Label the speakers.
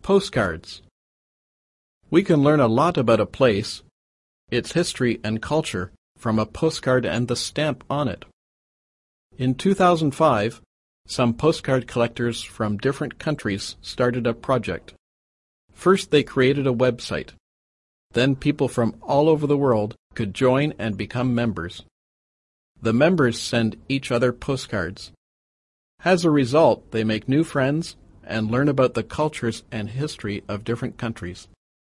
Speaker 1: Postcards. We can learn a lot about a place, its history and culture, from a postcard and the stamp on it. In 2005, some postcard collectors from different countries started a project. First, they created a website. Then people from all over the world could join and become members. The members send each other postcards. As a result, they make new friends and learn about the cultures and history of different countries.